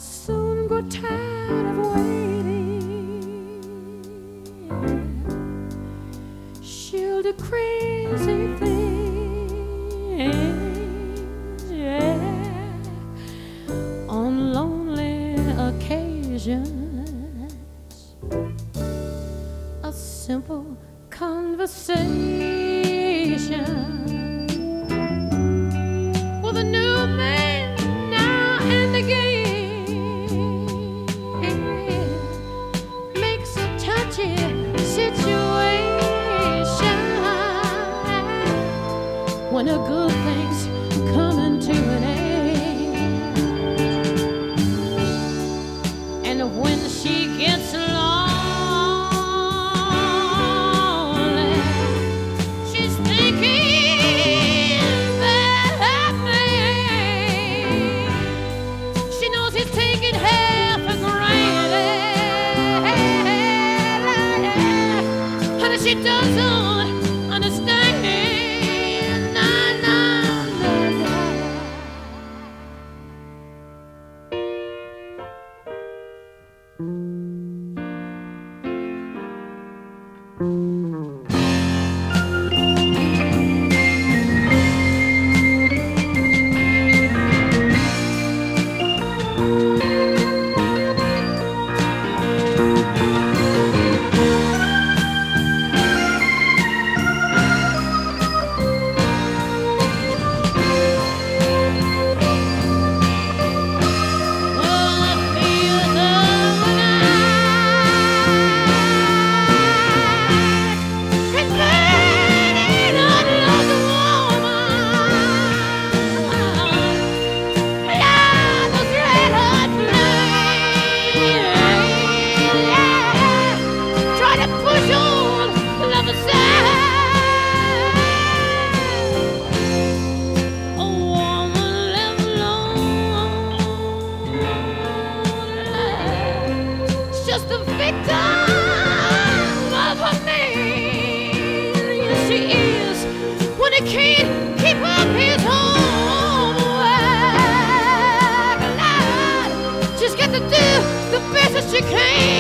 soon grow tired of waiting. She'll do crazy things, yeah, on lonely occasions. A simple conversation with a new man now and again makes a touchy situation when a good thing's coming to an end. And when she gets lonely, she's thinking about me. She knows he's taking her for granted, and she doesn't understand. Nah, nah, nah, nah. Just a victim of her man. Yes, she is. When he can't keep up his homework, Lord, she's got to do the best that she can.